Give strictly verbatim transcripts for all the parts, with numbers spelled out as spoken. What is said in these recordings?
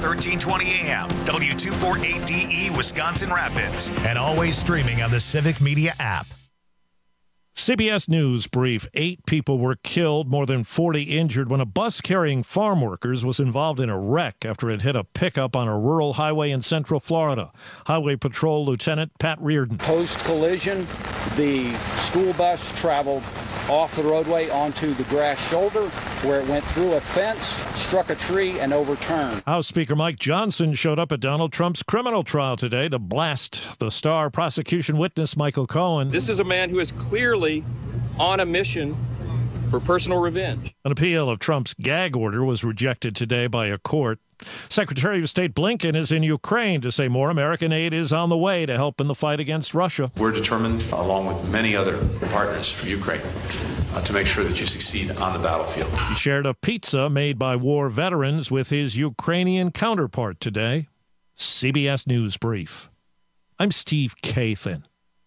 thirteen twenty A M, W two forty-eight D E, Wisconsin Rapids, and always streaming on the Civic Media app. C B S News brief. Eight people were killed, more than forty injured when a bus carrying farm workers was involved in a wreck after it hit a pickup on a rural highway in central Florida. Highway Patrol Lieutenant Pat Reardon. Post-collision, the school bus traveled off the roadway onto the grass shoulder where it went through a fence, struck a tree, and overturned. House Speaker Mike Johnson showed up at Donald Trump's criminal trial today to blast the star prosecution witness Michael Cohen. This is a man who is clearly on a mission for personal revenge. An appeal of Trump's gag order was rejected today by a court. Secretary of State Blinken is in Ukraine to say more American aid is on the way to help in the fight against Russia. We're determined, along with many other partners from Ukraine, uh, to make sure that you succeed on the battlefield. He shared a pizza made by war veterans with his Ukrainian counterpart today. C B S News Brief. I'm Steve Kathan.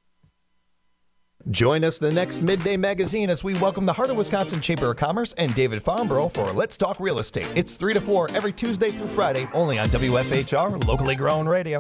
Join us the next Midday Magazine as we welcome the Heart of Wisconsin Chamber of Commerce and David Farnborough for Let's Talk Real Estate. It's three to four every Tuesday through Friday, only on W F H R, locally grown radio.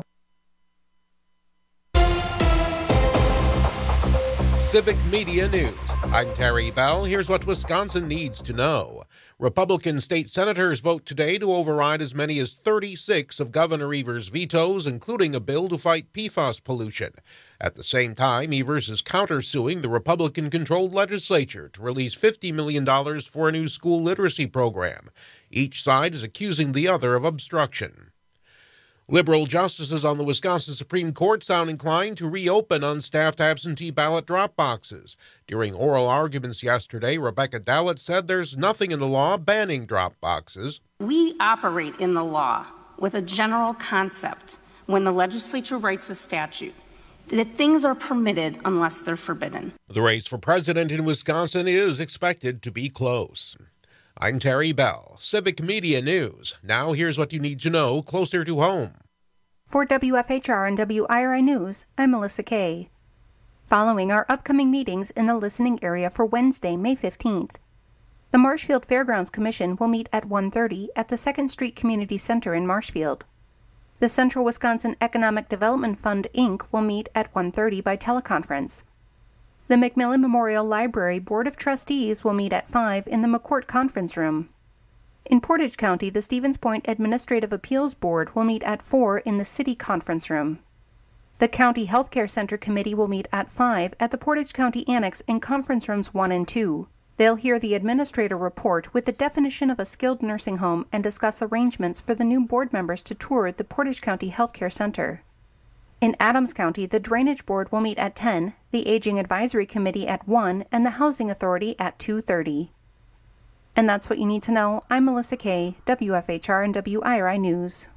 Civic Media News. I'm Terry Bell. Here's what Wisconsin needs to know. Republican state senators vote today to override as many as thirty-six of Governor Evers' vetoes, including a bill to fight P FAS pollution. At the same time, Evers is countersuing the Republican-controlled legislature to release fifty million dollars for a new school literacy program. Each side is accusing the other of obstruction. Liberal justices on the Wisconsin Supreme Court sound inclined to reopen unstaffed absentee ballot drop boxes. During oral arguments yesterday, Rebecca Dallett said there's nothing in the law banning drop boxes. We operate in the law with a general concept when the legislature writes a statute that things are permitted unless they're forbidden. The race for president in Wisconsin is expected to be close. I'm Terry Bell, Civic Media News. Now here's what you need to know closer to home. For W F H R and W I R I News, I'm Melissa Kay. Following our upcoming meetings in the listening area for Wednesday, May fifteenth, the Marshfield Fairgrounds Commission will meet at one thirty at the second Street Community Center in Marshfield. The Central Wisconsin Economic Development Fund, Incorporated will meet at one thirty by teleconference. The McMillan Memorial Library Board of Trustees will meet at five in the McCourt Conference Room. In Portage County, the Stevens Point Administrative Appeals Board will meet at four in the City Conference Room. The County Healthcare Center Committee will meet at five at the Portage County Annex in Conference Rooms one and two. They'll hear the administrator report with the definition of a skilled nursing home and discuss arrangements for the new board members to tour the Portage County Healthcare Center. In Adams County, the Drainage Board will meet at ten, the Aging Advisory Committee at one, and the Housing Authority at two thirty. And that's what you need to know. I'm Melissa Kay, W F H R and W I R I News.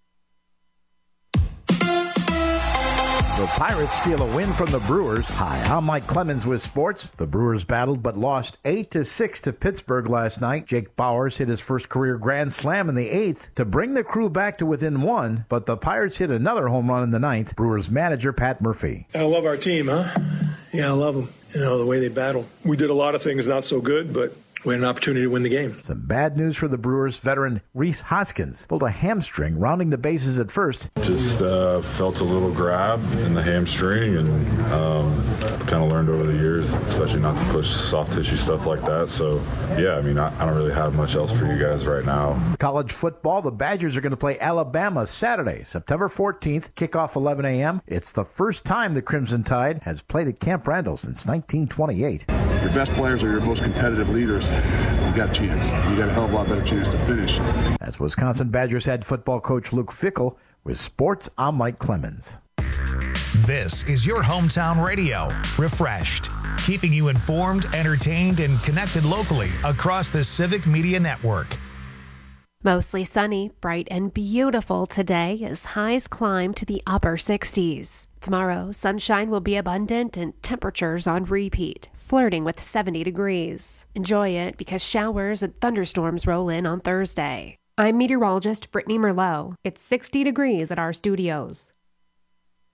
The Pirates steal a win from the Brewers. Hi, I'm Mike Clemens with sports. The Brewers battled but lost eight to six to Pittsburgh last night. Jake Bauers hit his first career grand slam in the eighth to bring the crew back to within one, but the Pirates hit another home run in the ninth. Brewers manager Pat Murphy. I love our team, huh? Yeah, I love them. You know, the way they battle. We did a lot of things not so good, but we had an opportunity to win the game. Some bad news for the Brewers. Veteran Reese Hoskins pulled a hamstring rounding the bases at first. Just uh, felt a little grab in the hamstring and um, kind of learned over the years, especially not to push soft tissue stuff like that. So, yeah, I mean, I, I don't really have much else for you guys right now. College football, the Badgers are going to play Alabama Saturday, September fourteenth, kickoff eleven a.m. It's the first time the Crimson Tide has played at Camp Randall since nineteen twenty-eight. Your best players are your most competitive leaders. You got a chance. You got a hell of a lot better chance to finish. As Wisconsin Badgers head football coach Luke Fickell with sports, I'm Mike Clemens. This is your hometown radio, Refreshed, keeping you informed, entertained, and connected locally across the Civic Media Network. Mostly sunny, bright, and beautiful today as highs climb to the upper sixties. Tomorrow, sunshine will be abundant and temperatures on repeat, flirting with seventy degrees. Enjoy it because showers and thunderstorms roll in on Thursday. I'm meteorologist Brittany Merlot. It's sixty degrees at our studios.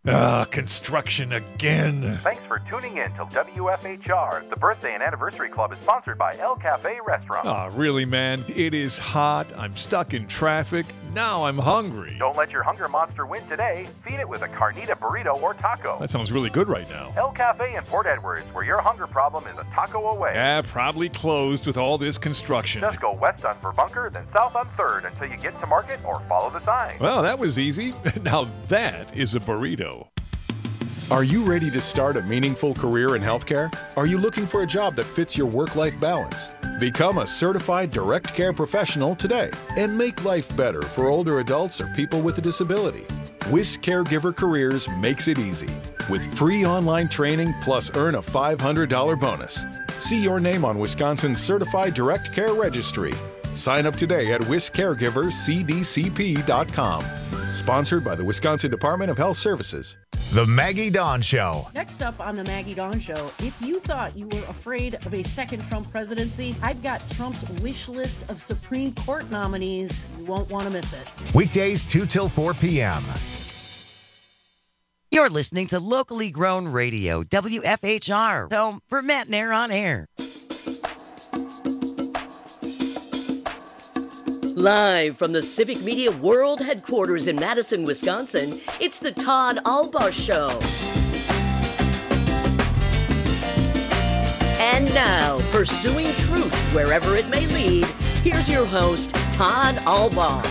Ah, construction again. Thanks for tuning in to W F H R. The Birthday and Anniversary Club is sponsored by El Cafe Restaurant. Ah, really, man? It is hot. I'm stuck in traffic. Now I'm hungry. Don't let your hunger monster win today. Feed it with a carnita burrito or taco. That sounds really good right now. El Cafe in Port Edwards, where your hunger problem is a taco away. Yeah, probably closed with all this construction. Just go west on Verbunker, then south on third until you get to Market or follow the sign. Well, that was easy. Now that is a burrito. Are you ready to start a meaningful career in healthcare? Are you looking for a job that fits your work-life balance? Become a certified direct care professional today and make life better for older adults or people with a disability. Wisc Caregiver Careers makes it easy with free online training plus earn a five hundred dollars bonus. See your name on Wisconsin's Certified Direct Care Registry. Sign up today at wisc caregiver c d c p dot com. Sponsored by the Wisconsin Department of Health Services. The Maggie Dawn Show. Next up on the Maggie Dawn Show, if you thought you were afraid of a second Trump presidency, I've got Trump's wish list of Supreme Court nominees. You won't want to miss it. Weekdays two till four p.m. You're listening to locally grown radio, W F H R, home for Matt and Air on Air. Live from the Civic Media World Headquarters in Madison, Wisconsin, it's the Todd Albaugh Show. And now, pursuing truth wherever it may lead, here's your host, Todd Albaugh.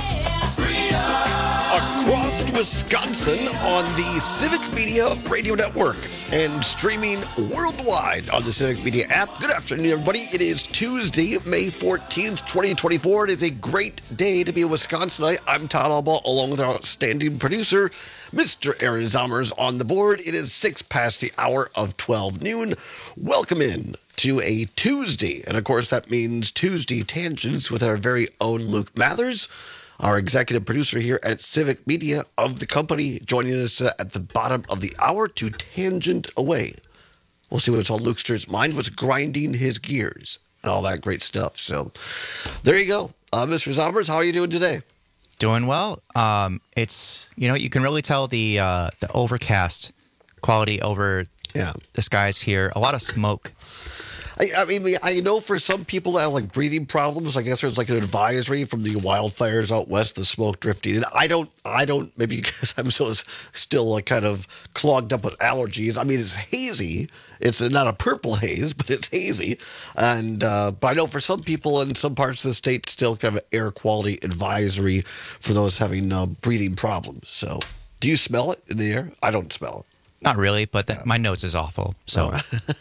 Across Wisconsin on the Civic Media Radio Network and streaming worldwide on the Civic Media app. Good afternoon, everybody. It is Tuesday, May fourteenth, twenty twenty-four. It is a great day to be a Wisconsinite. I'm Todd Albaugh, along with our outstanding producer, Mister Aaron Zommers, on the board. It is six past the hour of twelve noon. Welcome in to a Tuesday. And, of course, that means Tuesday Tangents with our very own Luke Mathers, our executive producer here at Civic Media of the company, joining us uh, at the bottom of the hour to tangent away. We'll see what's on Lukester's mind, what's grinding his gears, and all that great stuff. So there you go. Uh, Mister Zommers, how are you doing today? Doing well. Um, it's, you know, you can really tell the uh, the overcast quality over yeah. the skies here. A lot of smoke. I, I mean, I know for some people that have like breathing problems, I guess there's like an advisory from the wildfires out west, the smoke drifting. And I don't, I don't, maybe because I'm so still like kind of clogged up with allergies. I mean, it's hazy. It's not a purple haze, but it's hazy. And, uh, but I know for some people in some parts of the state, still kind of an air quality advisory for those having uh, breathing problems. So do you smell it in the air? I don't smell it. Not really, but that, my nose is awful. So,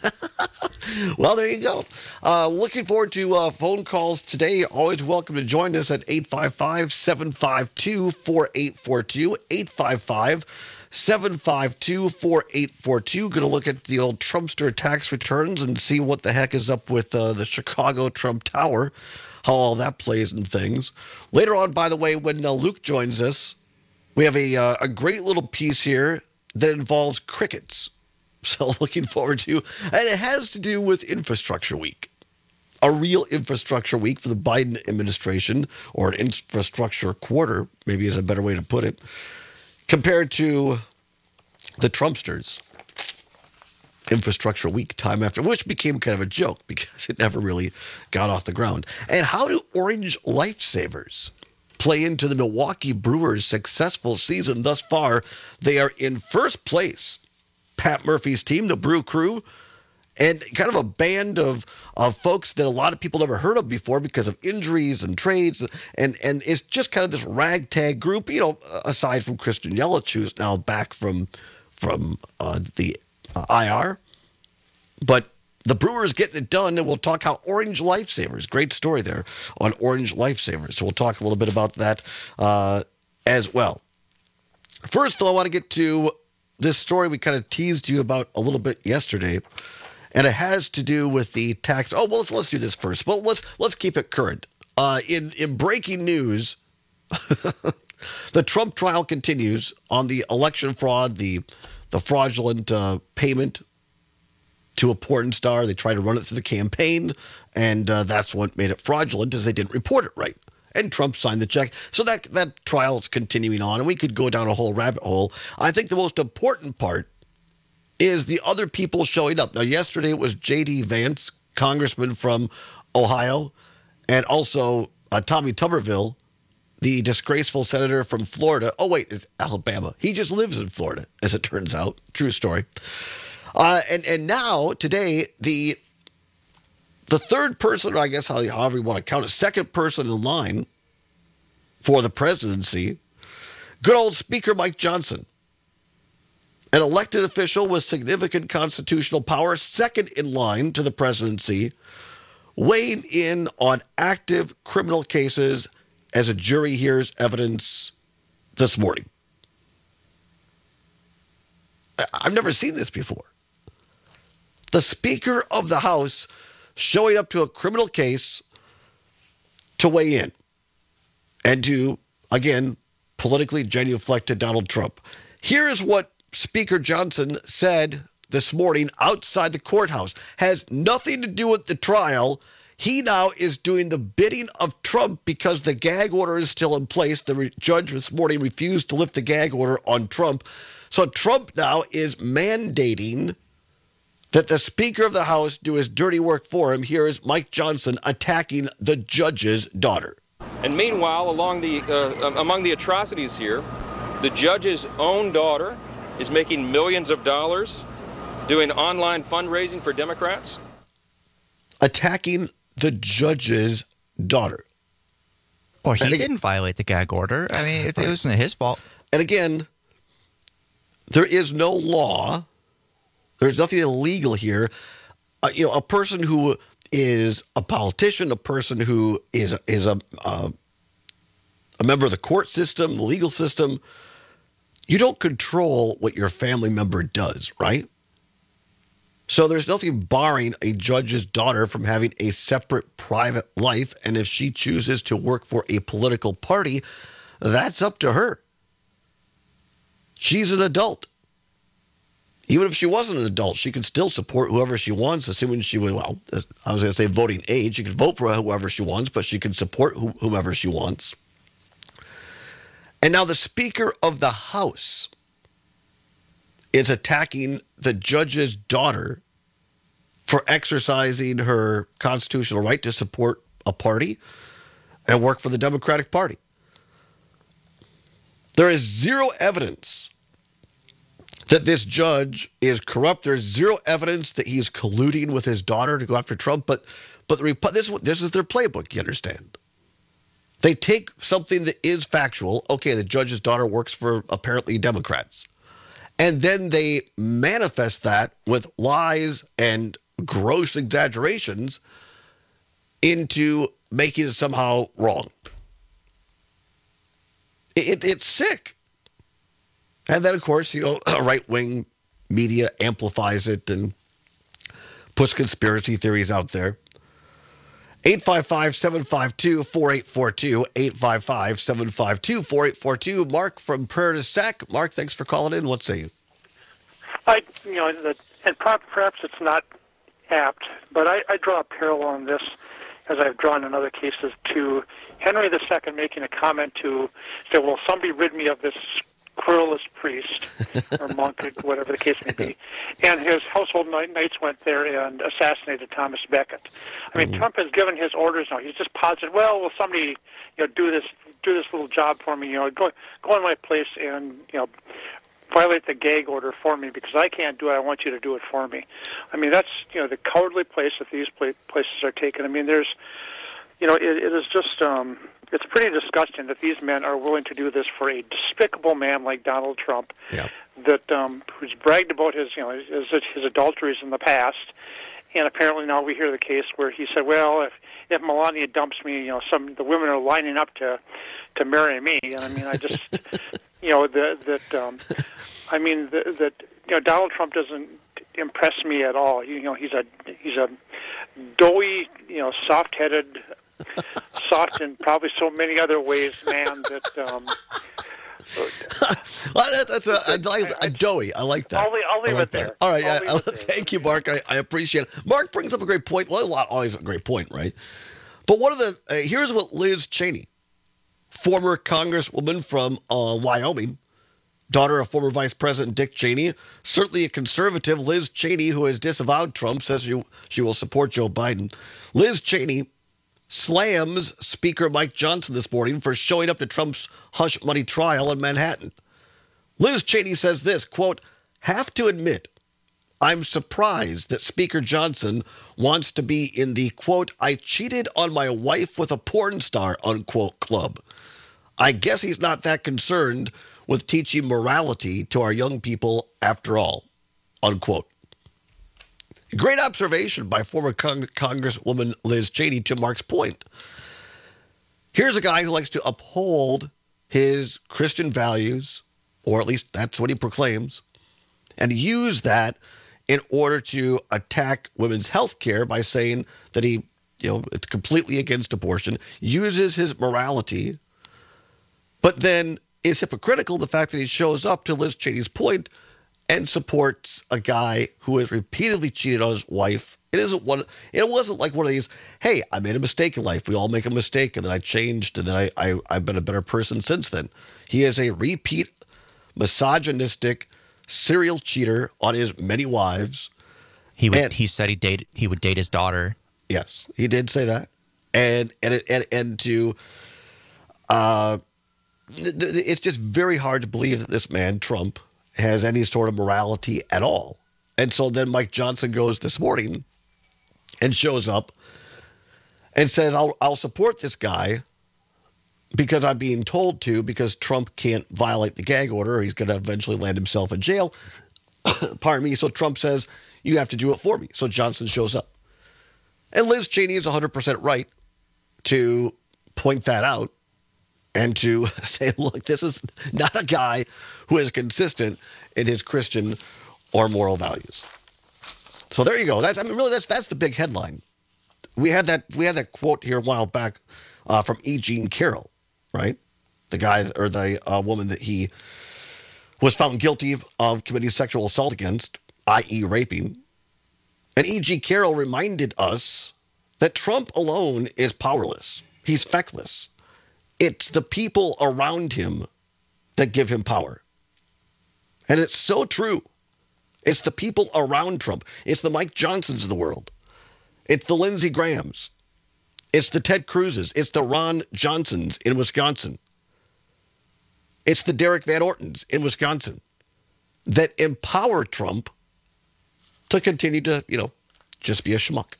well, there you go. Uh, looking forward to uh, phone calls today. Always welcome to join us at eight five five, seven five two, four eight four two, eight five five, seven five two, four eight four two. Going to look at the old Trumpster tax returns and see what the heck is up with uh, the Chicago Trump Tower, how all that plays and things. Later on, by the way, when uh, Luke joins us, we have a uh, a great little piece here that involves crickets. So looking forward to, and it has to do with Infrastructure Week. A real infrastructure week for the Biden administration, or an infrastructure quarter, maybe is a better way to put it, compared to the Trumpsters. Infrastructure Week time after, which became kind of a joke because it never really got off the ground. And how do Orange Lifesavers play into the Milwaukee Brewers' successful season thus far? They are in first place. Pat Murphy's team, the Brew Crew, and kind of a band of, of folks that a lot of people never heard of before because of injuries and trades. And, and it's just kind of this ragtag group, you know, aside from Christian Yelich, who's now back from, from uh, the uh, I R. But the Brewers getting it done, and we'll talk how Orange Lifesavers, great story there on Orange Lifesavers. So we'll talk a little bit about that uh, as well. First, though, I want to get to this story we kind of teased you about a little bit yesterday, and it has to do with the tax. Oh, well, let's, let's do this first. Well, let's let's keep it current. Uh, in, in breaking news, the Trump trial continues on the election fraud, the, the fraudulent uh, payment to a porn star. They tried to run it through the campaign, and uh, that's what made it fraudulent, is they didn't report it right. And Trump signed the check. So that, that trial is continuing on, and we could go down a whole rabbit hole. I think the most important part is the other people showing up. Now, yesterday it was J D. Vance, congressman from Ohio, and also uh, Tommy Tuberville, the disgraceful senator from Florida. Oh, wait, it's Alabama. He just lives in Florida, as it turns out. True story. Uh, and, and now, today, the the third person, or I guess how, however you want to count it, second person in line for the presidency, good old Speaker Mike Johnson, an elected official with significant constitutional power, second in line to the presidency, weighing in on active criminal cases as a jury hears evidence this morning. I've never seen this before. The Speaker of the House showing up to a criminal case to weigh in and to, again, politically genuflect to Donald Trump. Here is what Speaker Johnson said this morning outside the courthouse. Has nothing to do with the trial. He now is doing the bidding of Trump because the gag order is still in place. The re- judge this morning refused to lift the gag order on Trump. So Trump now is mandating that the Speaker of the House do his dirty work for him. Here is Mike Johnson attacking the judge's daughter. And meanwhile, along the uh, among the atrocities here, the judge's own daughter is making millions of dollars doing online fundraising for Democrats. Attacking the judge's daughter. Or he again, didn't violate the gag order. I mean, it, it wasn't his fault. And again, there is no law. There's nothing illegal here. Uh, you know, a person who is a politician, a person who is is a uh, a member of the court system, the legal system, you don't control what your family member does, right? So there's nothing barring a judge's daughter from having a separate private life, and if she chooses to work for a political party, that's up to her. She's an adult. Even if she wasn't an adult, she could still support whoever she wants, assuming she would, well, I was going to say voting age. She could vote for whoever she wants, but she could support wh- whomever she wants. And now the Speaker of the House is attacking the judge's daughter for exercising her constitutional right to support a party and work for the Democratic Party. There is zero evidence that this judge is corrupt. There's zero evidence that he's colluding with his daughter to go after Trump. But but the, this, this is their playbook, you understand. They take something that is factual. Okay, the judge's daughter works for apparently Democrats. And then they manifest that with lies and gross exaggerations into making it somehow wrong. It, it, it's sick. And then, of course, you know, right-wing media amplifies it and puts conspiracy theories out there. eight five five, seven five two, four eight four two, eight five five, seven five two, four eight four two. Mark from Prairie du Sac. Mark, thanks for calling in. What say you? I, you know, the, and perhaps it's not apt, but I, I draw a parallel on this, as I've drawn in other cases, to Henry the Second making a comment to say, well, somebody rid me of this querulous priest or monk, whatever the case may be. And his household knights went there and assassinated Thomas Becket. I mean, mm-hmm. Trump has given his orders now. He's just positive, well, will somebody, you know, do this do this little job for me, you know, go go in my place and, you know, violate the gag order for me because I can't do it. I want you to do it for me. I mean, that's, you know, the cowardly place that these places are taken. I mean, there's, you know, it, it is just, um, it's pretty disgusting that these men are willing to do this for a despicable man like Donald Trump, yeah. that um, who's bragged about his, you know, his, his adulteries in the past, and apparently now we hear the case where he said, well, if if Melania dumps me, you know, some the women are lining up to to marry me, and I mean, I just, you know, that that um, I mean the, that you know, Donald Trump doesn't impress me at all. You know, he's a he's a doughy, you know, soft-headed. Soft in probably so many other ways, man. That um, well, that's a, I like a doughy. I like that. I'll, I'll leave like it there. That. All right, I'll yeah. Thank you, Mark. I, I appreciate it. Mark brings up a great point. Well, a lot always a great point, right? But one of the uh, here's what Liz Cheney former Congresswoman from uh, Wyoming, daughter of former Vice President Dick Cheney, certainly a conservative. Liz Cheney, who has disavowed Trump, says she, she will support Joe Biden. Liz Cheney slams Speaker Mike Johnson this morning for showing up to Trump's hush money trial in Manhattan. Liz Cheney says this, quote, "Have to admit, I'm surprised that Speaker Johnson wants to be in the, quote, I cheated on my wife with a porn star, unquote, club. I guess he's not that concerned with teaching morality to our young people after all, unquote." Great observation by former Cong- Congresswoman Liz Cheney to Mark's point. Here's a guy who likes to uphold his Christian values, or at least that's what he proclaims, and use that in order to attack women's health care by saying that he, you know, it's completely against abortion, uses his morality, but then is hypocritical the fact that he shows up, to Liz Cheney's point, and supports a guy who has repeatedly cheated on his wife. It isn't one. It wasn't like one of these, hey, I made a mistake in life. We all make a mistake, and then I changed, and then I, I, I've been a better person since then. He is a repeat misogynistic serial cheater on his many wives. He would. And, he said he date. He would date his daughter. Yes, he did say that, and and it, and and to, uh, it's just very hard to believe that this man Trump has any sort of morality at all. And so then Mike Johnson goes this morning and shows up and says, I'll, I'll support this guy because I'm being told to, because Trump can't violate the gag order or he's going to eventually land himself in jail. Pardon me. So Trump says, you have to do it for me. So Johnson shows up. And Liz Cheney is one hundred percent right to point that out and to say, look, this is not a guy who is consistent in his Christian or moral values. So there you go. That's I mean, really, that's that's the big headline. We had that we had that quote here a while back uh, from E. Jean Carroll, right? The guy or the uh, woman that he was found guilty of committing sexual assault against, that is, raping. And E. Jean Carroll reminded us that Trump alone is powerless. He's feckless. It's the people around him that give him power. And it's so true. It's the people around Trump. It's the Mike Johnsons of the world. It's the Lindsey Grahams. It's the Ted Cruzes. It's the Ron Johnsons in Wisconsin. It's the Derek Van Ortens in Wisconsin that empower Trump to continue to, you know, just be a schmuck.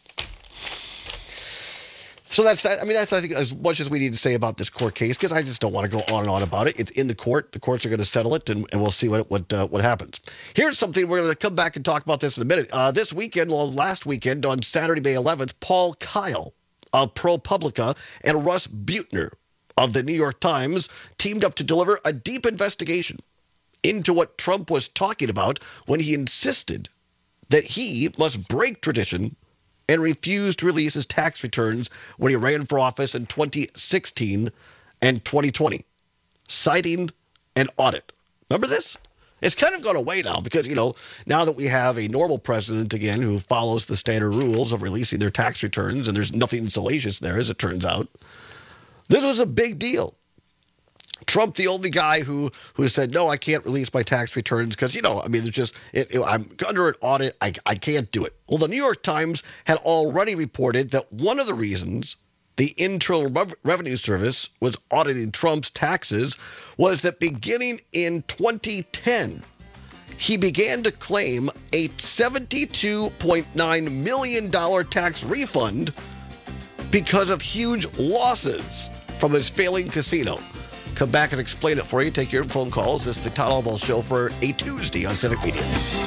So that's that. I mean, that's, I think, as much as we need to say about this court case, because I just don't want to go on and on about it. It's in the court. The courts are going to settle it, and, and we'll see what what uh, what happens. Here's something. We're going to come back and talk about this in a minute. Uh, this weekend, well, last weekend, on Saturday, May eleventh, Paul Kyle of ProPublica and Russ Buettner of the New York Times teamed up to deliver a deep investigation into what Trump was talking about when he insisted that he must break tradition and refused to release his tax returns when he ran for office in twenty sixteen and twenty twenty, citing an audit. Remember this? It's kind of gone away now because, you know, now that we have a normal president again who follows the standard rules of releasing their tax returns, and there's nothing salacious there, as it turns out, this was a big deal. Trump, the only guy who who said, no, I can't release my tax returns because, you know, I mean, it's just, it, it, I'm under an audit. I, I can't do it. Well, the New York Times had already reported that one of the reasons the Internal Rev- Revenue Service was auditing Trump's taxes was that beginning in twenty ten, he began to claim a seventy-two point nine million dollars tax refund because of huge losses from his failing casino. Come back and explain it for you. Take your phone calls. This is the Todd Albaugh Show for a Tuesday on Civic Media.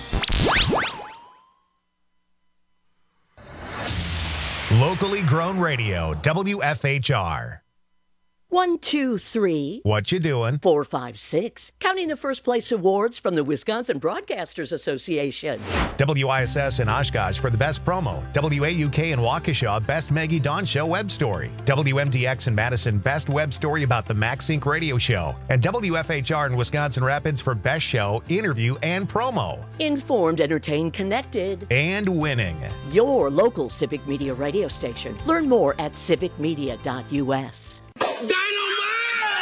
Locally grown radio, W F H R. One, two, three. What you doing? Four, five, six. Counting the first place awards from the Wisconsin Broadcasters Association. W I S S in Oshkosh for the best promo. W A U K in Waukesha, best Maggie Dawn Show web story. W M D X in Madison, best web story about the MaxSync radio show. And W F H R in Wisconsin Rapids for best show, interview, and promo. Informed, entertained, connected. And winning. Your local Civic Media radio station. Learn more at civic media dot U S. Dynamite!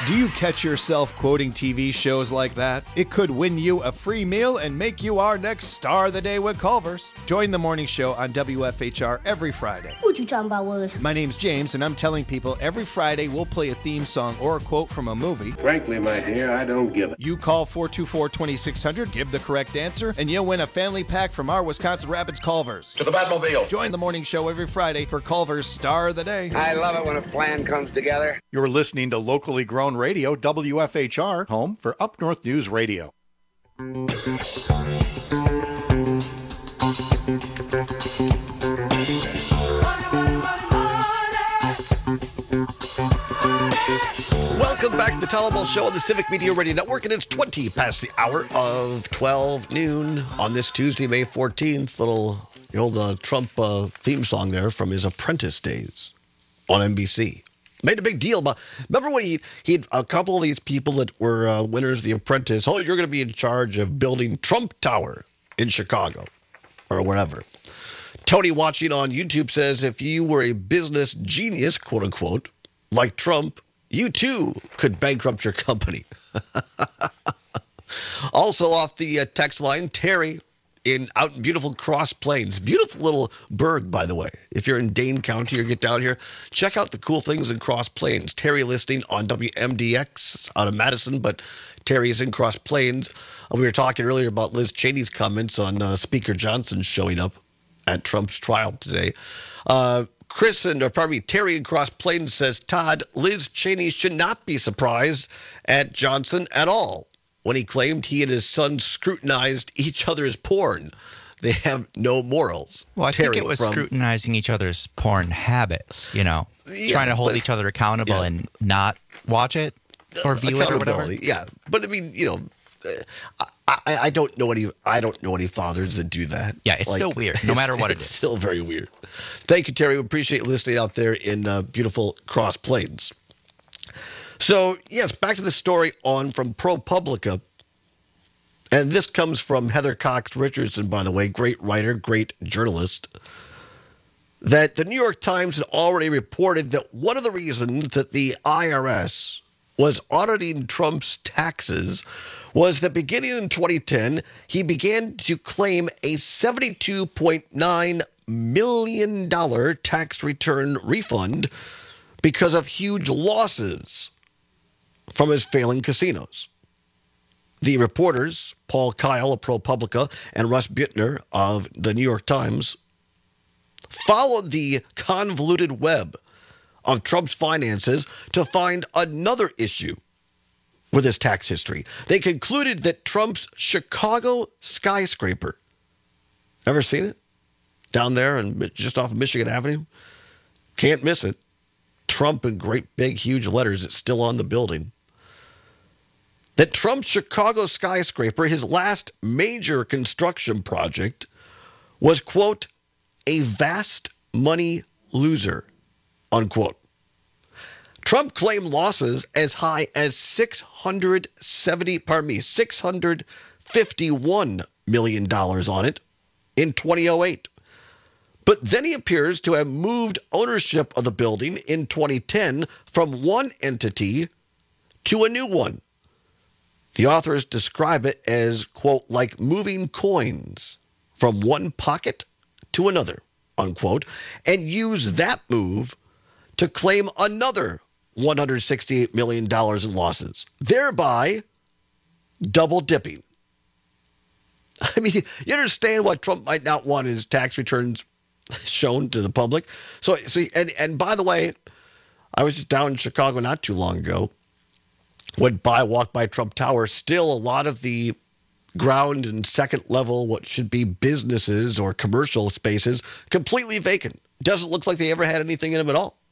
Do you catch yourself quoting T V shows like that? It could win you a free meal and make you our next star of the day with Culver's. Join the morning show on W F H R every Friday. What you talking about, Willis? My name's James, and I'm telling people every Friday we'll play a theme song or a quote from a movie. Frankly, my dear, I don't give it. You call four two four, two six zero zero, give the correct answer, and you'll win a family pack from our Wisconsin Rapids Culver's. To the Batmobile. Join the morning show every Friday for Culver's Star of the Day. I love it when a plan comes together. You're listening to locally grown radio, W F H R, home for Up North News Radio. Welcome back to the Tyler Ball Show on the Civic Media Radio Network, and it's twenty past the hour of twelve noon on this Tuesday, May fourteenth. Little the old uh, Trump uh, theme song there from his Apprentice days on N B C. Made a big deal about. Remember when he he had a couple of these people that were uh, winners of The Apprentice. Oh, you're going to be in charge of building Trump Tower in Chicago or wherever. Tony watching on YouTube says, if you were a business genius, quote unquote, like Trump, you too could bankrupt your company. Also off the uh, text line, Terry in out in beautiful Cross Plains. Beautiful little burg, by the way. If you're in Dane County or get down here, check out the cool things in Cross Plains. Terry listing on W M D X out of Madison, but Terry is in Cross Plains. Uh, we were talking earlier about Liz Cheney's comments on uh, Speaker Johnson showing up at Trump's trial today. Uh, Chris and, or pardon me, Terry in Cross Plains says, Todd, Liz Cheney should not be surprised at Johnson at all when he claimed he and his son scrutinized each other's porn. They have no morals. Well, I Terry think it was from, scrutinizing each other's porn habits, you know, Yeah, trying to hold but- each other accountable yeah. and not watch it or view it or whatever. accountability, yeah. But I mean, you know, uh, I, I, I don't know any. I don't know any fathers that do that. Yeah, it's still weird, no it's- matter what it it's is. Still very weird. Thank you, Terry. We appreciate you listening out there in uh, beautiful Cross Plains. So yes, back to the story on from ProPublica. And this comes from Heather Cox Richardson, by the way, great writer, great journalist, that the New York Times had already reported that one of the reasons that the I R S was auditing Trump's taxes was that beginning in twenty ten, he began to claim a seventy-two point nine million dollars tax return refund because of huge losses from his failing casinos. The reporters, Paul Kyle of ProPublica and Russ Buettner of the New York Times, followed the convoluted web of Trump's finances to find another issue with his tax history. They concluded that Trump's Chicago skyscraper, ever seen it? Down there and just off of Michigan Avenue? Can't miss it. Trump in great big huge letters, it's still on the building. That Trump's Chicago skyscraper, his last major construction project, was, quote, a vast money loser, unquote. Trump claimed losses as high as six hundred seventy, pardon me, six hundred fifty-one million dollars on it in twenty oh eight. But then he appears to have moved ownership of the building in twenty ten from one entity to a new one. The authors describe it as, quote, like moving coins from one pocket to another, unquote, and use that move to claim another one hundred sixty-eight million dollars in losses, thereby double dipping. I mean, you understand why Trump might not want his tax returns shown to the public. So, so and, and by the way, I was just down in Chicago not too long ago. Went by, walked by Trump Tower. Still a lot of the ground and second level, what should be businesses or commercial spaces, completely vacant. Doesn't look like they ever had anything in them at all.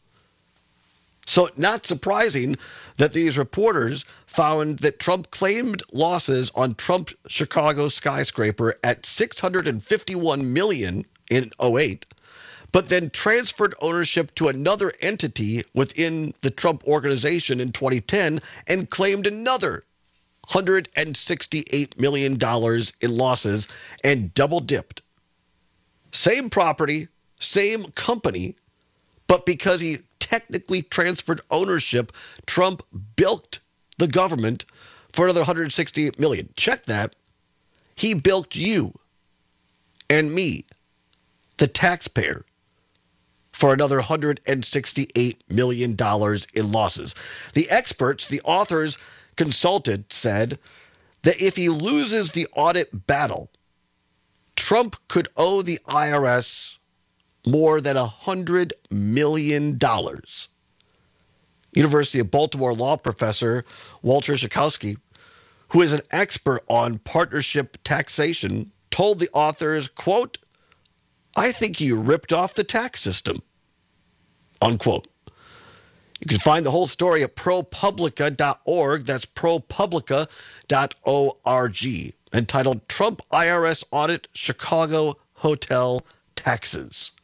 So not surprising that these reporters found that Trump claimed losses on Trump's Chicago skyscraper at six hundred fifty-one million dollars in oh eight, but then transferred ownership to another entity within the Trump organization in twenty ten and claimed another one hundred sixty-eight million dollars in losses and double dipped. Same property, same company, but because he technically transferred ownership, Trump bilked the government for another one hundred sixty-eight million dollars. Check that. He bilked you and me, the taxpayer, for another one hundred sixty-eight million dollars in losses. The experts, the authors consulted, said that if he loses the audit battle, Trump could owe the I R S more than one hundred million dollars. University of Baltimore law professor Walter Schakowsky, who is an expert on partnership taxation, told the authors, quote, "I think he ripped off the tax system," unquote. You can find the whole story at ProPublica dot org. That's ProPublica dot org, entitled Trump I R S Audit Chicago Hotel Taxes.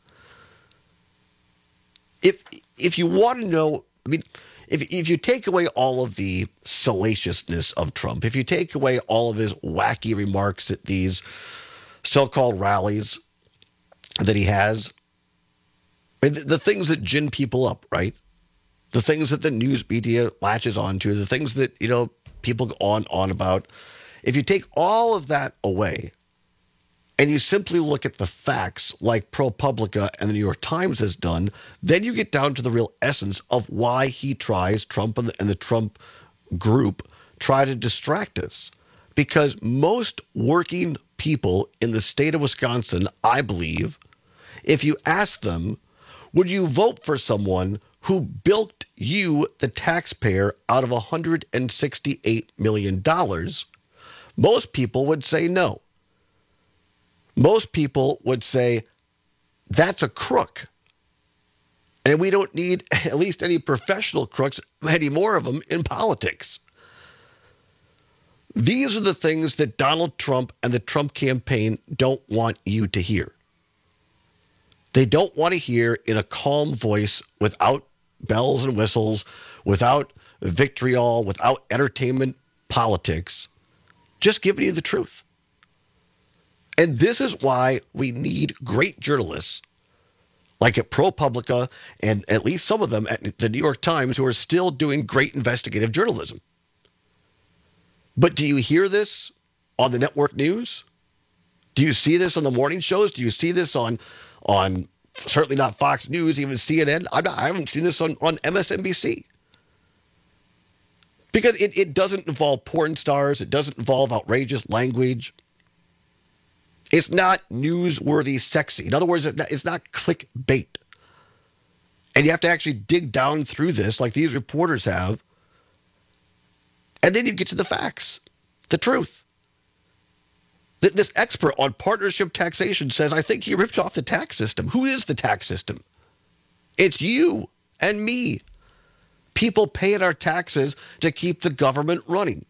If if you want to know, I mean, if if you take away all of the salaciousness of Trump, if you take away all of his wacky remarks at these so-called rallies that he has, I mean, the, the things that gin people up, right? The things that the news media latches onto, the things that, you know, people go on on about. If you take all of that away and you simply look at the facts like ProPublica and the New York Times has done, then you get down to the real essence of why he tries, Trump and the, and the Trump group try to distract us. Because most working people in the state of Wisconsin, I believe, if you ask them, would you vote for someone who bilked you, the taxpayer, out of one hundred sixty-eight million dollars, most people would say no. Most people would say, that's a crook. And we don't need at least any professional crooks, any more of them in politics. These are the things that Donald Trump and the Trump campaign don't want you to hear. They don't want to hear in a calm voice, without bells and whistles, without vitriol, without entertainment politics, just giving you the truth. And this is why we need great journalists like at ProPublica and at least some of them at the New York Times who are still doing great investigative journalism. But do you hear this on the network news? Do you see this on the morning shows? Do you see this on, on certainly not Fox News, even C N N? I'm not, I haven't seen this on, on M S N B C. Because it, it doesn't involve porn stars. It doesn't involve outrageous language. It's not newsworthy sexy. In other words, it's not clickbait. And you have to actually dig down through this like these reporters have. And then you get to the facts, the truth. This expert on partnership taxation says, I think he ripped off the tax system. Who is the tax system? It's you and me. People paying our taxes to keep the government running.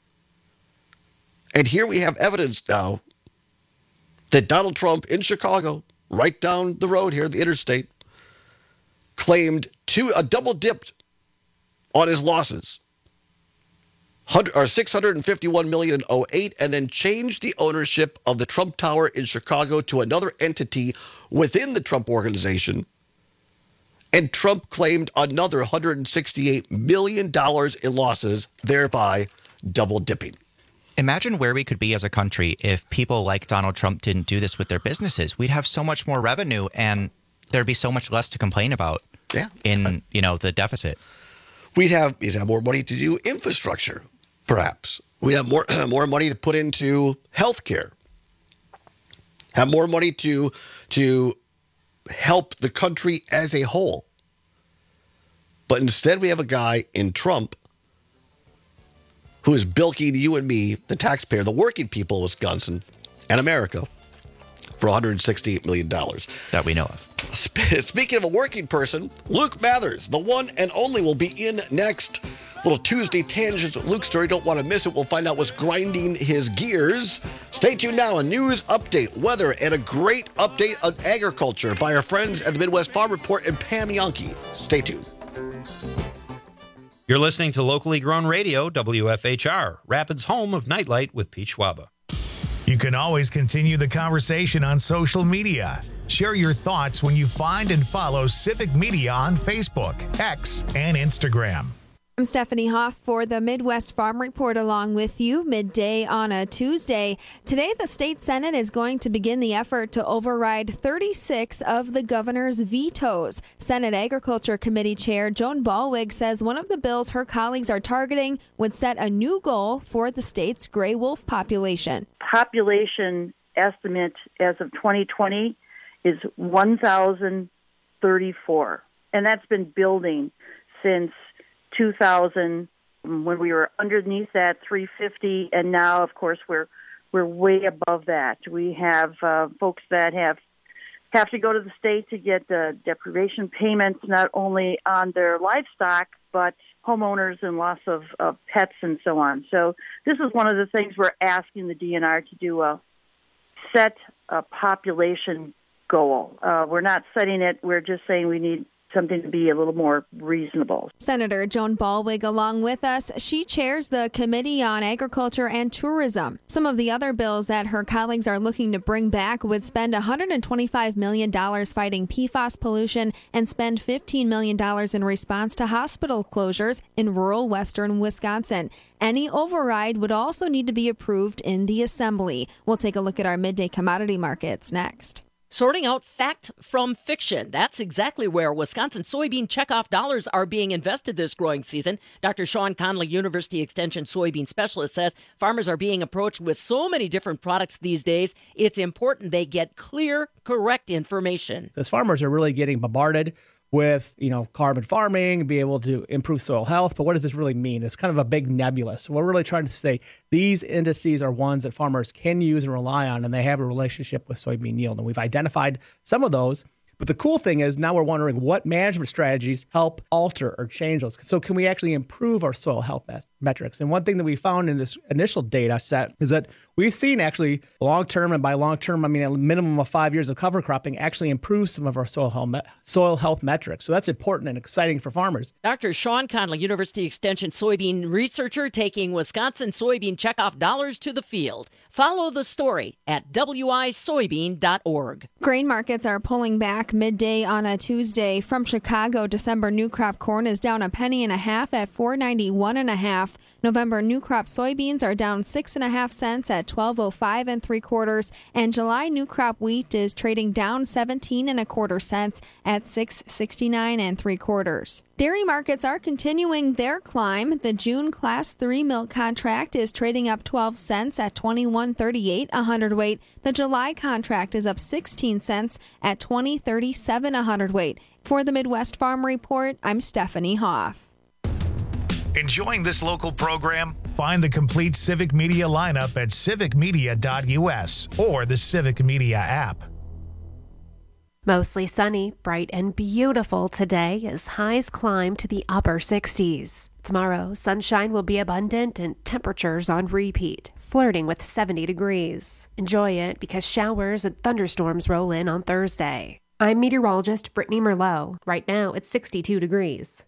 And here we have evidence now that Donald Trump in Chicago, right down the road here, the interstate, claimed two, a double dipped on his losses. Or six hundred fifty-one million dollars in oh eight, and then changed the ownership of the Trump Tower in Chicago to another entity within the Trump organization. And Trump claimed another one hundred sixty-eight million dollars in losses, thereby double dipping. Imagine where we could be as a country if people like Donald Trump didn't do this with their businesses. We'd have so much more revenue and there'd be so much less to complain about yeah. in, you know, the deficit. We'd have, we'd have more money to do infrastructure, perhaps. We'd have more, more money to put into healthcare. Have more money to, to help the country as a whole. But instead we have a guy in Trump who is bilking you and me, the taxpayer, the working people of Wisconsin and America, for one hundred sixty-eight million dollars. That we know of. Speaking of a working person, Luke Mathers, the one and only, will be in next. Little Tuesday Tangents with Luke story. Don't want to miss it. We'll find out what's grinding his gears. Stay tuned now. A news update, weather, and a great update on agriculture by our friends at the Midwest Farm Report and Pam Yonke. Stay tuned. You're listening to Locally Grown Radio, W F H R, Rapids' home of Nightlight with Pete Schwaba. You can always continue the conversation on social media. Share your thoughts when you find and follow Civic Media on Facebook, X, and Instagram. I'm Stephanie Hoff for the Midwest Farm Report along with you midday on a Tuesday. Today, the state Senate is going to begin the effort to override thirty-six of the governor's vetoes. Senate Agriculture Committee Chair Joan Ballweg says one of the bills her colleagues are targeting would set a new goal for the state's gray wolf population. Population estimate as of twenty twenty is one thousand thirty-four, and that's been building since two thousand, when we were underneath that three fifty, and now, of course, we're we're way above that. We have uh, folks that have have to go to the state to get the deprivation payments, not only on their livestock, but homeowners and loss of, of pets and so on. So this is one of the things we're asking the D N R to do, a set a population goal. Uh, we're not setting it. We're just saying we need something to be a little more reasonable. Senator Joan Ballweg along with us. She chairs the Committee on Agriculture and Tourism. Some of the other bills that her colleagues are looking to bring back would spend one hundred twenty-five million dollars fighting P FAS pollution and spend fifteen million dollars in response to hospital closures in rural western Wisconsin. Any override would also need to be approved in the Assembly. We'll take a look at our midday commodity markets next. Sorting out fact from fiction. That's exactly where Wisconsin soybean checkoff dollars are being invested this growing season. Doctor Sean Conley, University Extension soybean specialist, says farmers are being approached with so many different products these days, it's important they get clear, correct information. Those farmers are really getting bombarded with, you know, carbon farming, be able to improve soil health. But what does this really mean? It's kind of a big nebula. So we're really trying to say these indices are ones that farmers can use and rely on, and they have a relationship with soybean yield. And we've identified some of those. But the cool thing is now we're wondering what management strategies help alter or change those. So can we actually improve our soil health metrics? And one thing that we found in this initial data set is that we've seen actually long-term, and by long-term, I mean a minimum of five years of cover cropping, actually improve some of our soil health, soil health metrics. So that's important and exciting for farmers. Doctor Sean Conley, University Extension soybean researcher, taking Wisconsin soybean checkoff dollars to the field. Follow the story at w i soybean dot org. Grain markets are pulling back midday on a Tuesday. From Chicago, December new crop corn is down a penny and a half at four ninety-one and a half. November new crop soybeans are down six and a half cents at twelve oh five and three quarters, and July new crop wheat is trading down seventeen and a quarter cents at six sixty-nine and three quarters. Dairy markets are continuing their climb. The June Class three milk contract is trading up twelve cents at twenty-one thirty-eight a hundredweight. The July contract is up sixteen cents at twenty thirty-seven a hundredweight. For the Midwest Farm Report, I'm Stephanie Hoff. Enjoying this local program? Find the complete Civic Media lineup at civic media dot u s or the Civic Media app. Mostly sunny, bright and beautiful today as highs climb to the upper sixties. Tomorrow, sunshine will be abundant and temperatures on repeat, flirting with seventy degrees. Enjoy it because showers and thunderstorms roll in on Thursday. I'm meteorologist Brittany Merlot. Right now, it's sixty-two degrees.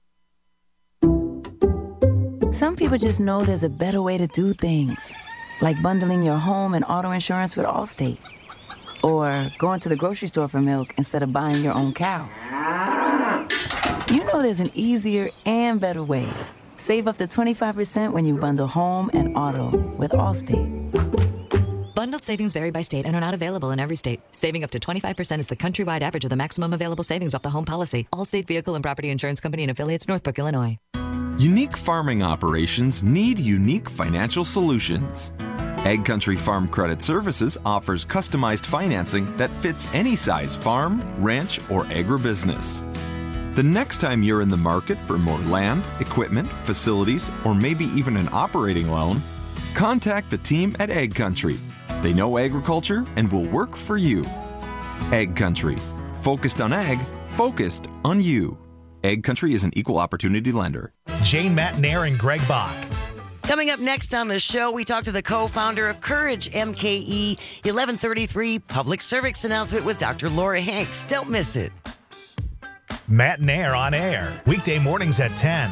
Some people just know there's a better way to do things, like bundling your home and auto insurance with Allstate, or going to the grocery store for milk instead of buying your own cow. You know there's an easier and better way. Save up to twenty-five percent when you bundle home and auto with Allstate. Bundled savings vary by state and are not available in every state. Saving up to twenty-five percent is the countrywide average of the maximum available savings off the home policy. Allstate Vehicle and Property Insurance Company and affiliates, Northbrook, Illinois. Unique farming operations need unique financial solutions. Ag Country Farm Credit Services offers customized financing that fits any size farm, ranch, or agribusiness. The next time you're in the market for more land, equipment, facilities, or maybe even an operating loan, contact the team at Ag Country. They know agriculture and will work for you. Ag Country. Focused on ag, focused on you. Ag Country is an equal opportunity lender. Jane Matnair and Greg Bach. Coming up next on the show, we talk to the co-founder of Courage M K E, eleven thirty-three public service announcement with Doctor Laura Hanks. Don't miss it. Matnair on air, weekday mornings at ten.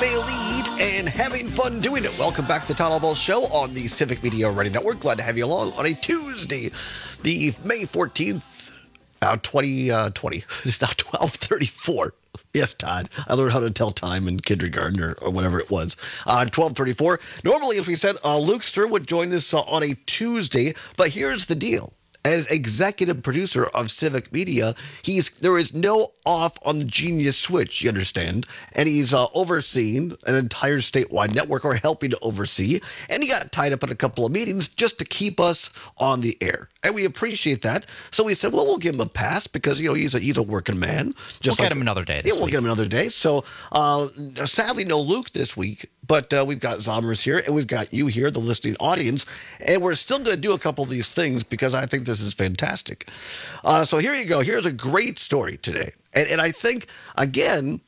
a lead and having fun doing it. Welcome back to the Todd Albaugh Show on the Civic Media Radio Network. Glad to have you along on a Tuesday, the May fourteenth, uh, twenty twenty. It's now twelve thirty-four. Yes, Todd. I learned how to tell time in kindergarten or, or whatever it was. Uh, twelve thirty-four. Normally, as we said, uh, Luke Stern would join us uh, on a Tuesday, but here's the deal. As executive producer of Civic Media, he's there is no off on the Genius switch, you understand? And he's uh, overseeing an entire statewide network, or helping to oversee. And he got tied up in a couple of meetings just to keep us on the air. And we appreciate that. So we said, well, we'll give him a pass because, you know, he's a, he's a working man. Just we'll like, get him another day. Yeah, we'll week. get him another day. So uh, sadly, no Luke this week. But uh, we've got Zommers here, and we've got you here, the listening audience, and we're still going to do a couple of these things because I think this is fantastic. Uh, so here you go. Here's a great story today. And, and I think, again,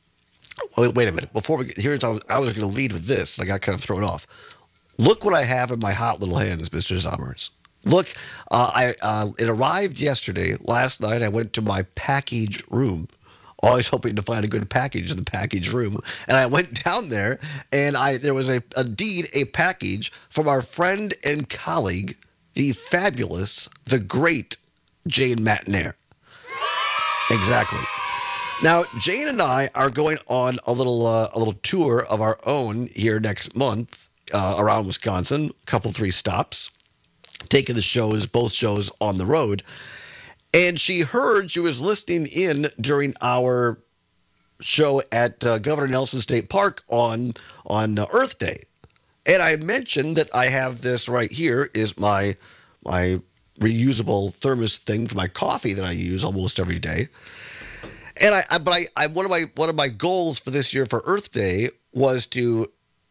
wait, wait a minute. Before we get here's, I was, I was going to lead with this, and I got kind of thrown off. Look what I have in my hot little hands, Mister Zommers. Look, uh, I uh, it arrived yesterday. Last night, I went to my package room. Always hoping to find a good package in the package room. And I went down there, and I there was a indeed a package from our friend and colleague, the fabulous, the great Jane Matenaer. Exactly. Now, Jane and I are going on a little uh, a little tour of our own here next month uh, around Wisconsin, a couple, three stops, taking the shows, both shows on the road. And she heard, she was listening in during our show at uh, Governor Nelson State Park on, on uh, Earth Day. And I mentioned that I have this right here is my, my reusable thermos thing for my coffee that I use almost every day. And I, I but I, I one of my one of my goals for this year for Earth Day was to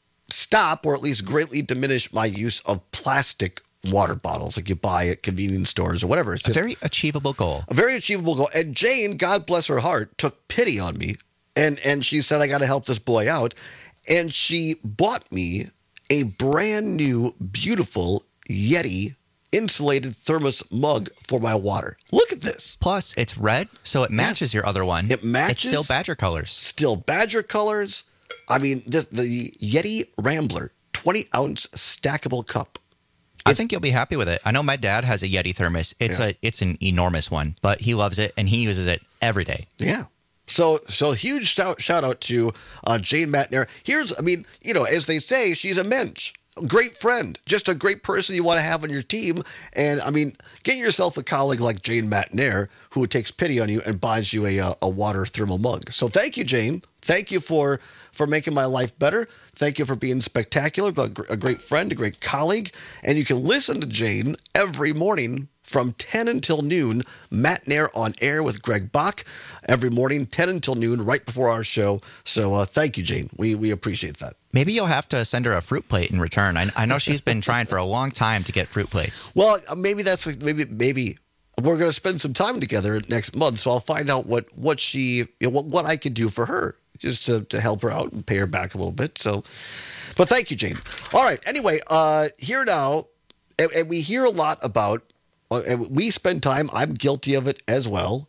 stop or at least greatly diminish my use of plastic water bottles like you buy at convenience stores or whatever. It's just a very achievable goal. A very achievable goal. And Jane, God bless her heart, took pity on me. And, and she said, I got to help this boy out. And she bought me a brand new, beautiful Yeti insulated thermos mug for my water. Look at this. Plus, it's red, so it matches your other one. It matches. It's still Badger colors. Still Badger colors. I mean, this, the Yeti Rambler twenty ounce stackable cup. I think you'll be happy with it. I know my dad has a Yeti thermos. It's yeah. a it's an enormous one, but he loves it and he uses it every day. Yeah. So so huge shout, shout out to uh, Jane Matenaer. Here's, I mean, you know, as they say, she's a mensch. A great friend, just a great person you want to have on your team. And I mean, get yourself a colleague like Jane Matenaer who takes pity on you and buys you a, a water thermal mug. So thank you, Jane. Thank you for, for making my life better. Thank you for being spectacular, but a great friend, a great colleague. And you can listen to Jane every morning from ten until noon, Matenaer on Air with Greg Bach. Every morning, ten until noon, right before our show. So uh, thank you, Jane. We we appreciate that. Maybe you'll have to send her a fruit plate in return. I, I know she's been trying for a long time to get fruit plates. Well, maybe that's maybe maybe we're going to spend some time together next month. So I'll find out what what she you know, what what I can do for her just to, to help her out and pay her back a little bit. So, but thank you, Jane. All right. Anyway, uh, here now, and, and we hear a lot about. And we spend time, I'm guilty of it as well,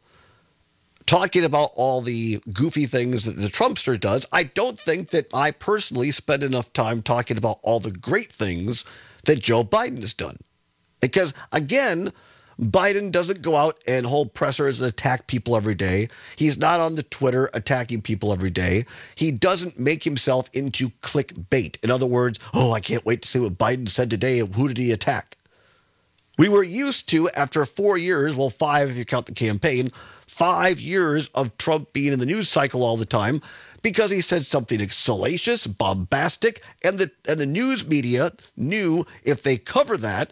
talking about all the goofy things that the Trumpster does. I don't think that I personally spend enough time talking about all the great things that Joe Biden has done. Because, again, Biden doesn't go out and hold pressers and attack people every day. He's not on the Twitter attacking people every day. He doesn't make himself into clickbait. In other words, oh, I can't wait to see what Biden said today. Who did he attack? We were used to, after four years, well, five if you count the campaign, five years of Trump being in the news cycle all the time because he said something salacious, bombastic, and the and the news media knew if they cover that,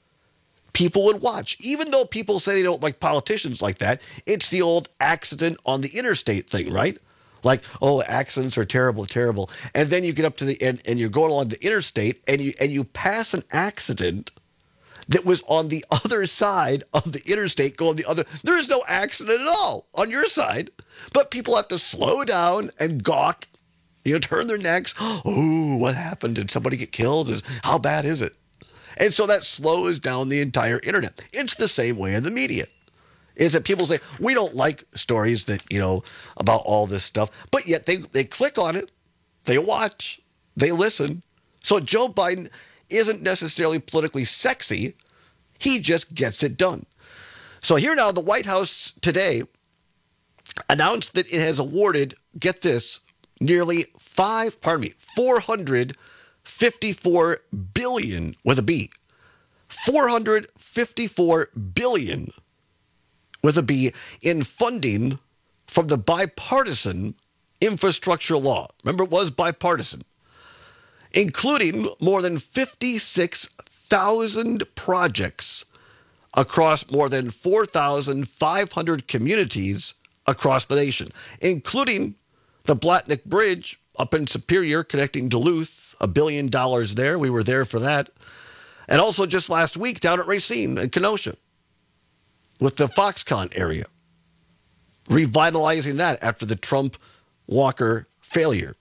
people would watch. Even though people say they don't like politicians like that, it's the old accident on the interstate thing, right? Like, oh, accidents are terrible, terrible. And then you get up to the end and you're going along the interstate and you and you pass an accident that was on the other side of the interstate going the other. There is no accident at all on your side, but people have to slow down and gawk, you know, turn their necks. Oh, what happened? Did somebody get killed? Is How bad is it? And so that slows down the entire internet. It's the same way in the media. Is that people say, we don't like stories that, you know, about all this stuff, but yet they, they click on it They watch. They listen. So Joe Biden isn't necessarily politically sexy. He just gets it done. So here now, the White House today announced that it has awarded, get this, nearly five, pardon me, four hundred fifty-four billion with a B. four hundred fifty-four billion with a B in funding from the bipartisan infrastructure law. Remember, it was bipartisan, including more than fifty-six thousand projects across more than four thousand five hundred communities across the nation, including the Blatnick Bridge up in Superior connecting Duluth, a billion dollars there. We were there for that. And also just last week down at Racine and Kenosha with the Foxconn area, revitalizing that after the Trump-Walker failure.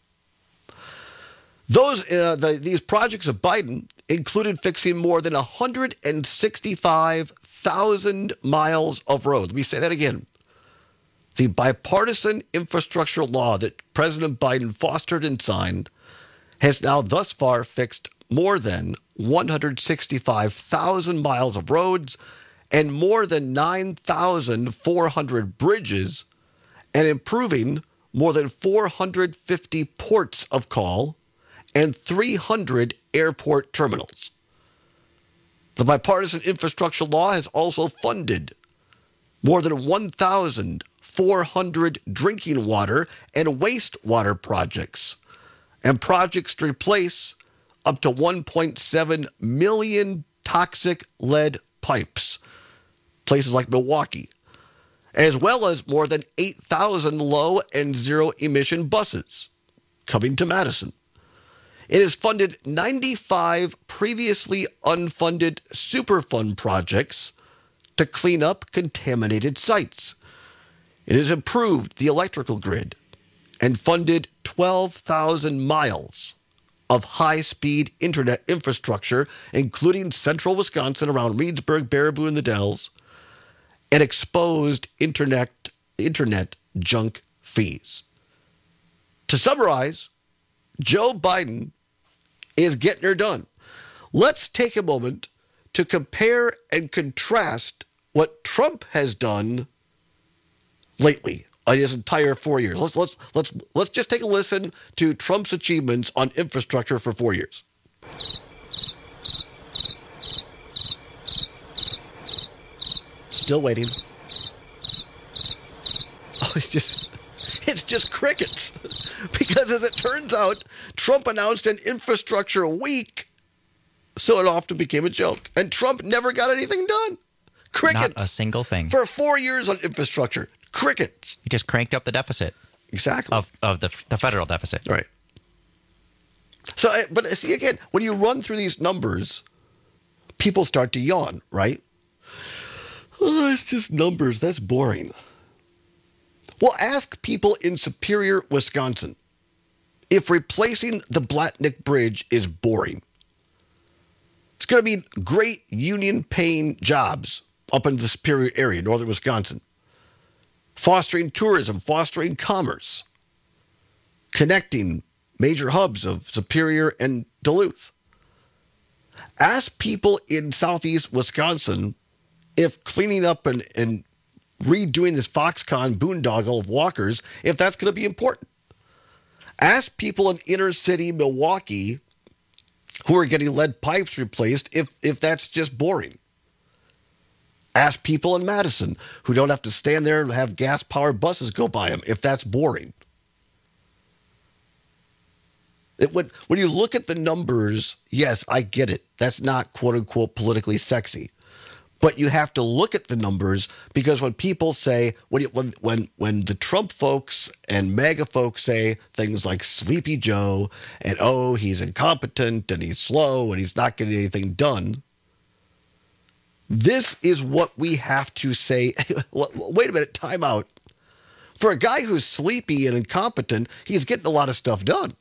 Those uh, the, these projects of Biden included fixing more than one hundred sixty-five thousand miles of road. Let me say that again. The bipartisan infrastructure law that President Biden fostered and signed has now thus far fixed more than one hundred sixty-five thousand miles of roads and more than nine thousand four hundred bridges, and improving more than four hundred fifty ports of call and three hundred airport terminals. The bipartisan infrastructure law has also funded more than one thousand four hundred drinking water and wastewater projects, and projects to replace up to one point seven million toxic lead pipes, places like Milwaukee, as well as more than eight thousand low and zero emission buses coming to Madison. It has funded ninety-five previously unfunded Superfund projects to clean up contaminated sites. It has improved the electrical grid and funded twelve thousand miles of high-speed internet infrastructure, including central Wisconsin around Reedsburg, Baraboo, and the Dells, and exposed internet, internet junk fees. To summarize, Joe Biden is getting her done. Let's take a moment to compare and contrast what Trump has done lately in his entire four years. Let's let's let's let's just take a listen to Trump's achievements on infrastructure for four years. Still waiting. Oh, it's just it's just crickets. Because as it turns out, Trump announced an infrastructure week, so it often became a joke. And Trump never got anything done. Crickets. Not a single thing. For four years on infrastructure. Crickets. He just cranked up the deficit. Exactly. Of of the the federal deficit. Right. So, but see, again, when you run through these numbers, people start to yawn, right? Oh, it's just numbers. That's boring. Well, ask people in Superior, Wisconsin, if replacing the Blatnick Bridge is boring. It's going to be great union-paying jobs up in the Superior area, northern Wisconsin. Fostering tourism, fostering commerce, connecting major hubs of Superior and Duluth. Ask people in southeast Wisconsin if cleaning up and, and redoing this Foxconn boondoggle of walkers, if that's going to be important. Ask people in inner city Milwaukee who are getting lead pipes replaced if, if that's just boring. Ask people in Madison who don't have to stand there and have gas-powered buses go by them if that's boring. It, when, when you look at the numbers, yes, I get it. That's not quote-unquote politically sexy. But you have to look at the numbers, because when people say, when, you, when when when the Trump folks and MAGA folks say things like Sleepy Joe and, oh, he's incompetent and he's slow and he's not getting anything done, this is what we have to say. Wait a minute, time out. For a guy who's sleepy and incompetent, he's getting a lot of stuff done.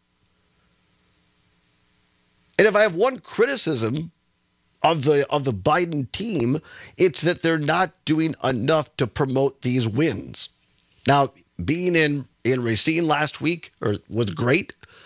And if I have one criticism of the of the Biden team, it's that they're not doing enough to promote these wins. Now, being in, in Racine last week or was great,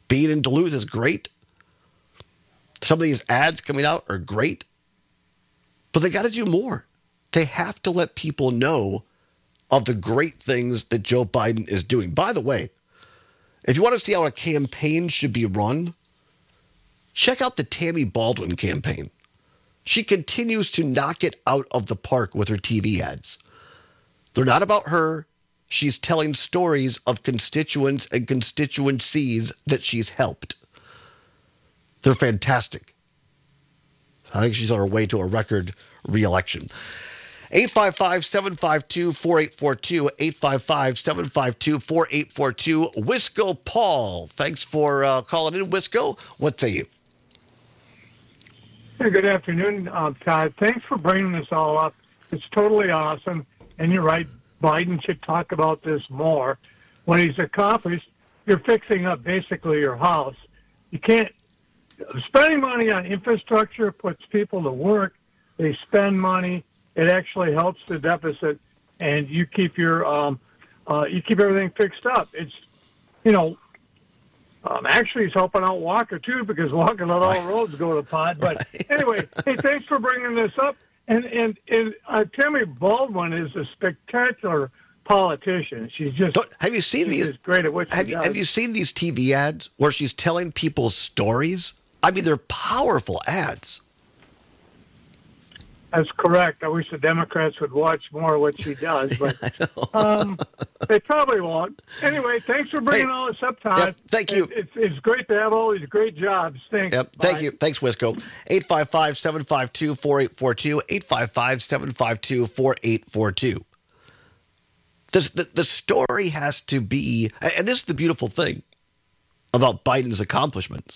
Being in Duluth is great. Some of these ads coming out are great. But they got to do more. They have to let people know of the great things that Joe Biden is doing. By the way, if you want to see how a campaign should be run, check out the Tammy Baldwin campaign. She continues to knock it out of the park with her T V ads. They're not about her. She's telling stories of constituents and constituencies that she's helped. They're fantastic. I think she's on her way to a record re-election. eight five five, seven five two, four eight four two, eight five five, seven five two, four eight four two. Wisco Paul, thanks for uh, calling in, Wisco. What say you? Hey, good afternoon, uh, Todd. Thanks for bringing this all up. It's totally awesome. And you're right, Biden should talk about this more. When he's accomplished, you're fixing up basically your house. You can't, spending money on infrastructure puts people to work. They spend money. It actually helps the deficit, and you keep your, um, uh, you keep everything fixed up. It's, you know, Um, actually, he's helping out Walker, too, because Walker let all roads go to pot. But anyway, hey, thanks for bringing this up. And and, and uh, Tammy Baldwin is a spectacular politician. She's just Don't, have you seen she's these? just great at what she have you, does. have you seen these T V ads where she's telling people stories? I mean, they're powerful ads. That's correct. I wish the Democrats would watch more of what she does, but um, they probably won't. Anyway, thanks for bringing Hey, all this up, Todd. yep, thank you. It, it's, it's great to have all these great jobs. Thanks. Yep. Bye. Thank you. Thanks, Wisco. eight five five, seven five two, four eight four two, eight five five, seven five two, four eight four two. This, the, the story has to be, and this is the beautiful thing about Biden's accomplishments.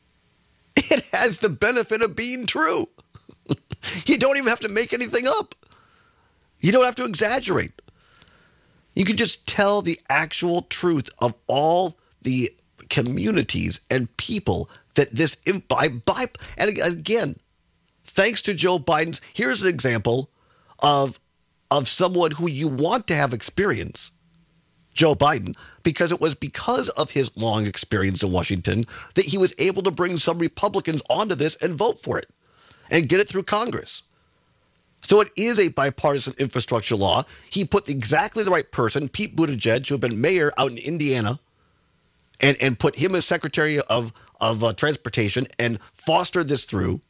It has the benefit of being true. You don't even have to make anything up. You don't have to exaggerate. You can just tell the actual truth of all the communities and people that this imbibe. And again, thanks to Joe Biden's, here's an example of, of someone who you want to have experience, Joe Biden, because it was because of his long experience in Washington that he was able to bring some Republicans onto this and vote for it and get it through Congress. So it is a bipartisan infrastructure law. He put exactly the right person, Pete Buttigieg, who had been mayor out in Indiana, and, and put him as Secretary of, of uh, Transportation and fostered this through.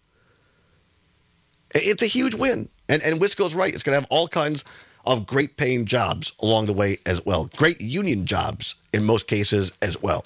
It's a huge win. And, and Wisco's right. It's going to have all kinds of great paying jobs along the way as well. Great union jobs in most cases as well.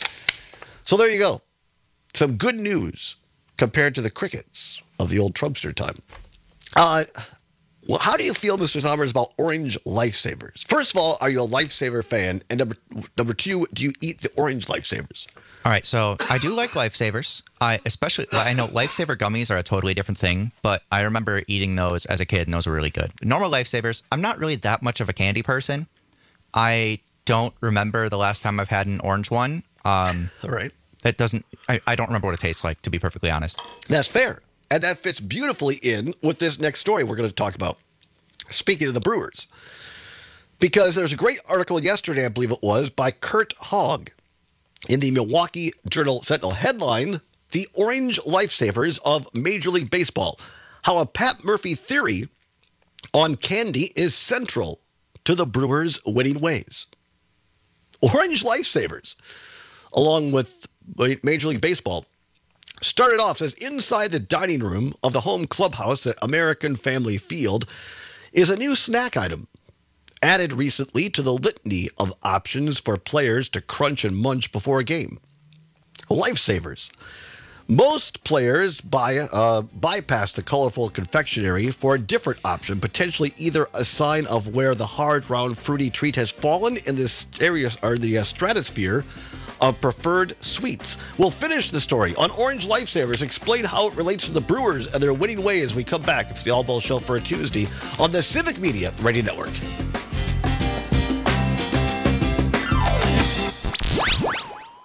So there you go. Some good news compared to the crickets of the old Trumpster time. Uh, well, how do you feel, Mister Sommers, about orange lifesavers? First of all, are you a lifesaver fan? And number number two, do you eat the orange lifesavers? All right, so I do like lifesavers. I especially I know lifesaver gummies are a totally different thing, but I remember eating those as a kid, and those were really good. Normal lifesavers, I'm not really that much of a candy person. I don't remember the last time I've had an orange one. Um, all right. It doesn't. I, I don't remember what it tastes like, to be perfectly honest. That's fair. And that fits beautifully in with this next story we're going to talk about. Speaking of the Brewers, because there's a great article yesterday, I believe it was, by Kurt Hogg in the Milwaukee Journal Sentinel. Headline, The Orange Lifesavers of Major League Baseball. How a Pat Murphy theory on candy is central to the Brewers' winning ways. Orange Lifesavers, along with Major League Baseball, started off as inside the dining room of the home clubhouse at American Family Field is a new snack item added recently to the litany of options for players to crunch and munch before a game. Lifesavers. Most players buy, uh, bypass the colorful confectionery for a different option, potentially either a sign of where the hard, round, fruity treat has fallen in the, stereo, or the uh, stratosphere of preferred sweets. We'll finish the story on Orange Lifesavers, explain how it relates to the Brewers and their winning ways as we come back. It's the All Ball Show for a Tuesday on the Civic Media Radio Network.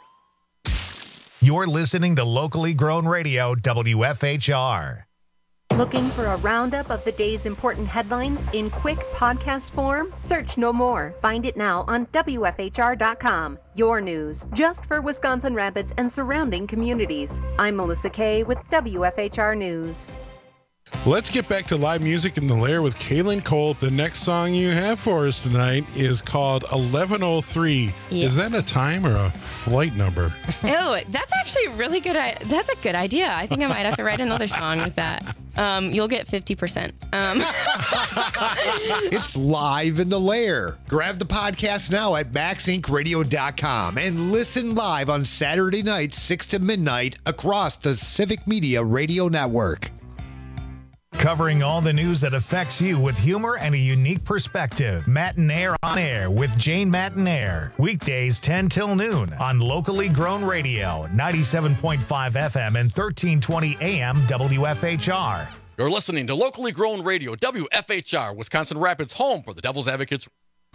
You're listening to locally grown radio, W F H R. Looking for a roundup of the day's important headlines in quick podcast form? Search No More. Find it now on W F H R dot com. Your news, just for Wisconsin Rapids and surrounding communities. I'm Melissa Kay with W F H R News. Let's get back to live music in the Lair with Kaylin Cole. The next song you have for us tonight is called eleven oh three. Yes. Is that a time or a flight number? Oh, that's actually a really good. I- That's a good idea. I think I might have to write another song with that. Um, you'll get fifty percent. Um. It's live in the Lair. Grab the podcast now at max inc radio dot com and listen live on Saturday nights, six to midnight, across the Civic Media Radio Network. Covering all the news that affects you with humor and a unique perspective. Matinaire on Air with Jane Matinaire. Weekdays ten till noon on locally grown radio, ninety-seven point five F M and thirteen twenty A M W F H R. You're listening to locally grown radio, W F H R, Wisconsin Rapids, home for the Devil's Advocates.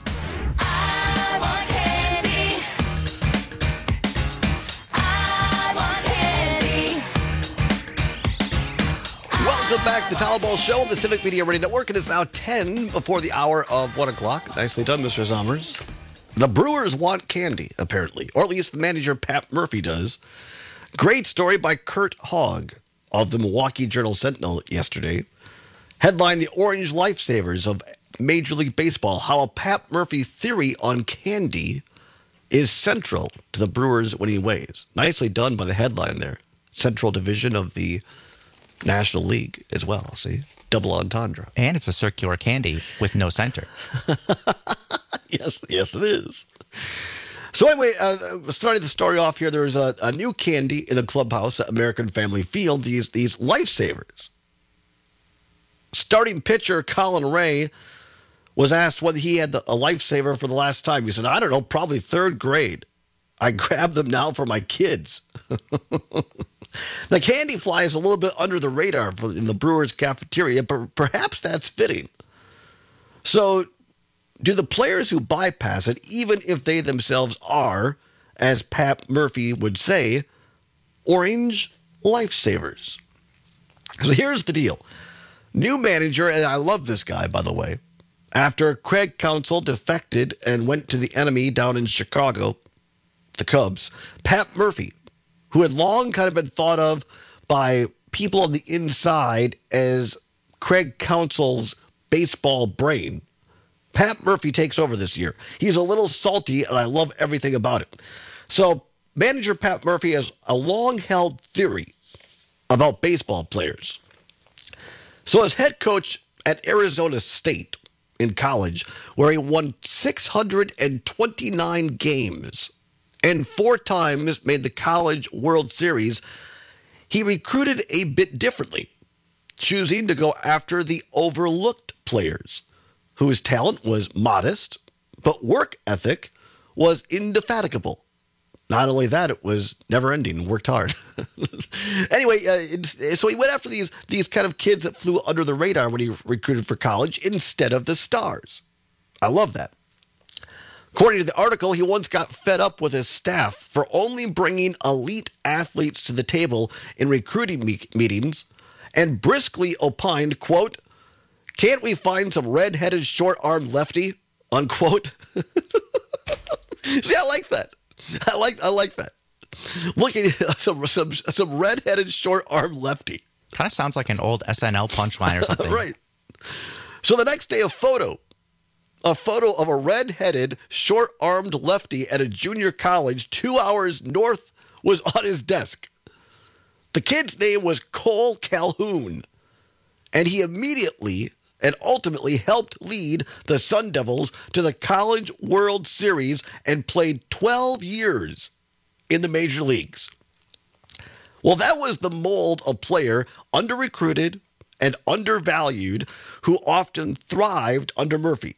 Welcome back to the Tyler Ball Show on the Civic Media Radio Network. It is now ten before the hour of one o'clock. Nicely done, Mister Summers. The Brewers want candy, apparently, or at least the manager, Pat Murphy, does. Great story by Kurt Hogg of the Milwaukee Journal-Sentinel yesterday. Headline, The Orange Lifesavers of Major League Baseball, how a Pat Murphy theory on candy is central to the Brewers' winning ways. Nicely done by the headline there. Central Division of the National League as well, see? Double entendre. And it's a circular candy with no center. yes, yes it is. So anyway, uh, starting the story off here, there's a, a new candy in a clubhouse at American Family Field, these, these Lifesavers. Starting pitcher Colin Ray was asked whether he had the, a Lifesaver for the last time. He said, I don't know, probably third grade. I grabbed them now for my kids. The candy flies a little bit under the radar for, in the Brewers cafeteria, but perhaps that's fitting. So, do the players who bypass it, even if they themselves are, as Pat Murphy would say, orange lifesavers? So here's the deal. New manager, and I love this guy, by the way, after Craig Counsell defected and went to the enemy down in Chicago, the Cubs, Pat Murphy, who had long kind of been thought of by people on the inside as Craig Counsell's baseball brain. Pat Murphy takes over this year. He's a little salty, and I love everything about it. So, manager Pat Murphy has a long-held theory about baseball players. So, as head coach at Arizona State in college, where he won six hundred twenty-nine games, and four times made the College World Series, he recruited a bit differently, choosing to go after the overlooked players, whose talent was modest, but work ethic was indefatigable. Not only that, it was never-ending, worked hard. Anyway, uh, it's, so he went after these, these kind of kids that flew under the radar when he recruited for college instead of the stars. I love that. According to the article, he once got fed up with his staff for only bringing elite athletes to the table in recruiting me- meetings and briskly opined, quote, can't we find some red-headed, short-armed lefty, unquote? See, I like that. I like I like that. Looking at some, some, some red-headed, short-armed lefty. Kind of sounds like an old S N L punchline or something. Right. So the next day, a photo. A photo of a red-headed, short-armed lefty at a junior college two hours north was on his desk. The kid's name was Cole Calhoun, and he immediately and ultimately helped lead the Sun Devils to the College World Series and played twelve years in the major leagues. Well, that was the mold of player under-recruited and undervalued who often thrived under Murphy.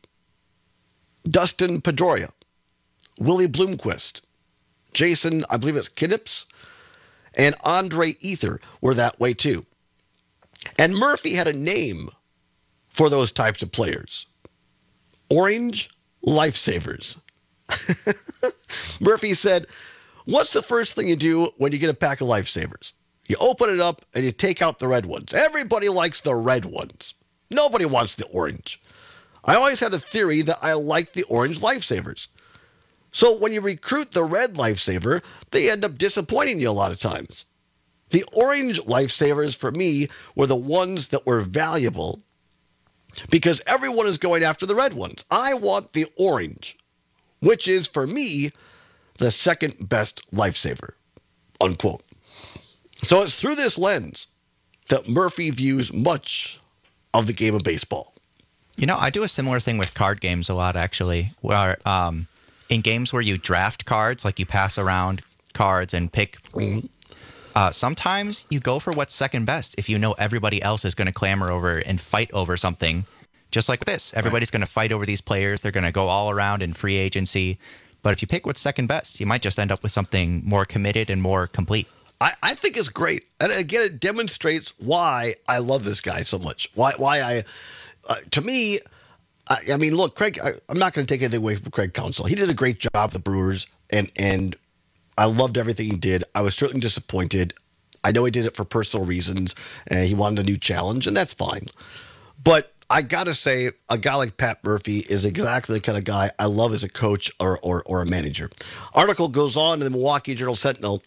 Dustin Pedroia, Willie Bloomquist, Jason, I believe it's Knips, and Andre Ether were that way too. And Murphy had a name for those types of players. Orange Lifesavers. Murphy said, what's the first thing you do when you get a pack of Lifesavers? You open it up and you take out the red ones. Everybody likes the red ones. Nobody wants the orange. I always had a theory that I like the orange lifesavers. So when you recruit the red lifesaver, they end up disappointing you a lot of times. The orange lifesavers for me were the ones that were valuable because everyone is going after the red ones. I want the orange, which is for me the second best lifesaver, unquote. So it's through this lens that Murphy views much of the game of baseball. You know, I do a similar thing with card games a lot, actually, where um, in games where you draft cards, like you pass around cards and pick, uh, sometimes you go for what's second best if you know everybody else is going to clamor over and fight over something. Just like this, everybody's going to fight over these players. They're going to go all around in free agency. But if you pick what's second best, you might just end up with something more committed and more complete. I, I think it's great. And again, it demonstrates why I love this guy so much. Why why I, uh, to me, I, I mean, look, Craig, I, I'm not going to take anything away from Craig Counsell. He did a great job with the Brewers, and, and I loved everything he did. I was certainly disappointed. I know he did it for personal reasons, and he wanted a new challenge, and that's fine. But I got to say, a guy like Pat Murphy is exactly the kind of guy I love as a coach or, or, or a manager. Article goes on in the Milwaukee Journal-Sentinel.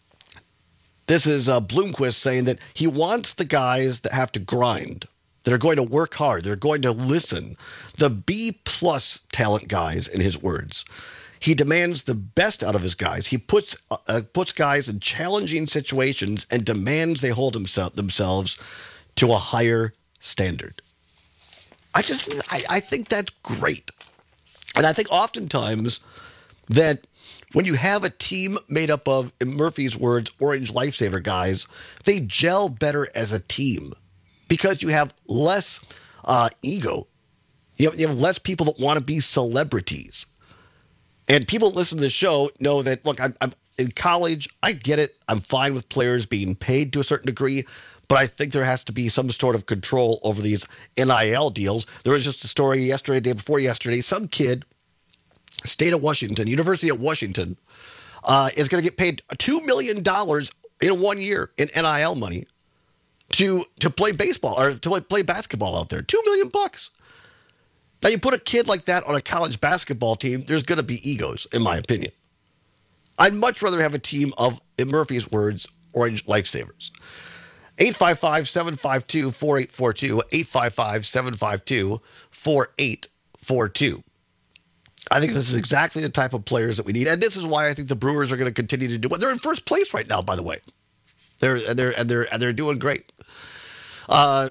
This is uh, Bloomquist saying that he wants the guys that have to grind, that are going to work hard, they're going to listen, the B-plus talent guys, in his words. He demands the best out of his guys. He puts uh, puts guys in challenging situations and demands they hold himself, themselves to a higher standard. I just, I, I think that's great. And I think oftentimes that when you have a team made up of, in Murphy's words, orange lifesaver guys, they gel better as a team because you have less uh, ego. You have, you have less people that want to be celebrities. And people that listen to the show know that, look, I'm, I'm in college. I get it. I'm fine with players being paid to a certain degree. But I think there has to be some sort of control over these N I L deals. There was just a story yesterday, day before yesterday. Some kid, state of Washington, University of Washington, uh, is going to get paid two million dollars in one year in N I L money to to play baseball or to play, play basketball out there. Two million bucks. Now, you put a kid like that on a college basketball team, there's going to be egos, in my opinion. I'd much rather have a team of, in Murphy's words, orange lifesavers. eight five five, seven five two, four eight four two, eight five five, seven five two, four eight four two. I think this is exactly the type of players that we need, and this is why I think the Brewers are going to continue to do well. They're in first place right now, by the way. They're and they're and they're and they're doing great. Uh,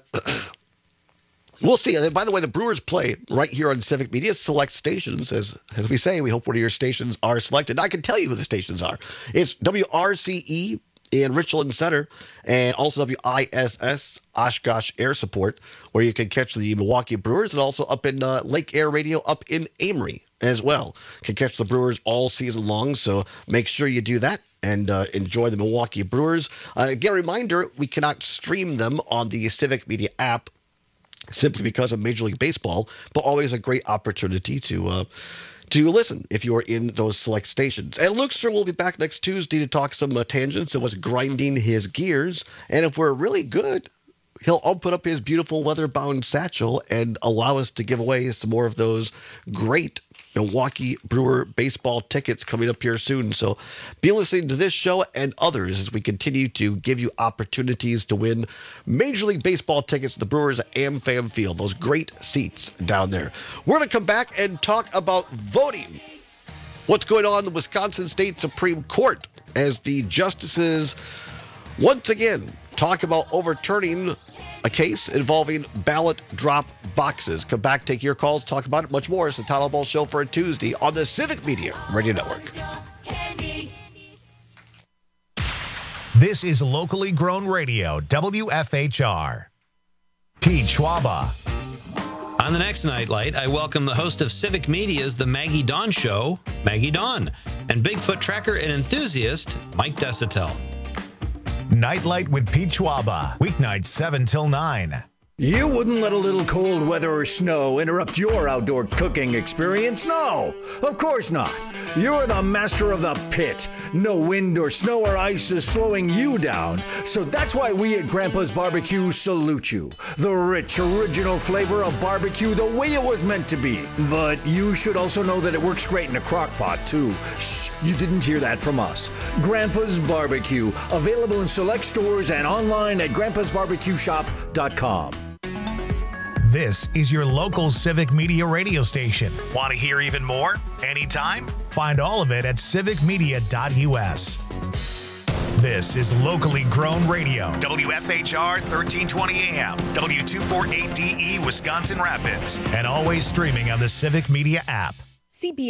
we'll see. And by the way, the Brewers play right here on Civic Media select stations, as as we say. We hope one of your stations are selected. I can tell you who the stations are. It's W R C E in Richland Center, and also W I S S, Oshkosh Air Support, where you can catch the Milwaukee Brewers, and also up in uh, Lake Air Radio up in Amory as well. You can catch the Brewers all season long, so make sure you do that and uh, enjoy the Milwaukee Brewers. Uh, again, a reminder, we cannot stream them on the Civic Media app simply because of Major League Baseball, but always a great opportunity to uh, to listen if you're in those select stations. And Lukester will be back next Tuesday to talk some uh, tangents and what's grinding his gears. And if we're really good, he'll open up his beautiful leather-bound satchel and allow us to give away some more of those great Milwaukee Brewer baseball tickets coming up here soon. So be listening to this show and others as we continue to give you opportunities to win Major League Baseball tickets to the Brewers at AmFam Field, those great seats down there. We're going to come back and talk about voting. What's going on in the Wisconsin State Supreme Court as the justices once again talk about overturning a case involving ballot drop boxes. Come back, take your calls, talk about it, much more. It's the Town Hall Ball Show for a Tuesday on the Civic Media Radio Network. This is locally grown radio, W F H R. Pete Schwaba. On the next Nightlight, I welcome the host of Civic Media's The Maggie Dawn Show, Maggie Dawn, and Bigfoot tracker and enthusiast, Mike Desitel. Nightlight with Pete Schwaba, weeknights seven till nine. You wouldn't let a little cold weather or snow interrupt your outdoor cooking experience? No, of course not. You're the master of the pit. No wind or snow or ice is slowing you down. So that's why we at Grandpa's Barbecue salute you. The rich, original flavor of barbecue the way it was meant to be. But you should also know that it works great in a crock pot, too. Shh, you didn't hear that from us. Grandpa's Barbecue, available in select stores and online at grandpas barbecue shop dot com. This is your local Civic Media radio station. Want to hear even more? Anytime? Find all of it at civic media dot u s. This is locally grown radio. W F H R thirteen twenty A M, W two forty-eight D E, Wisconsin Rapids, and always streaming on the Civic Media app. C B S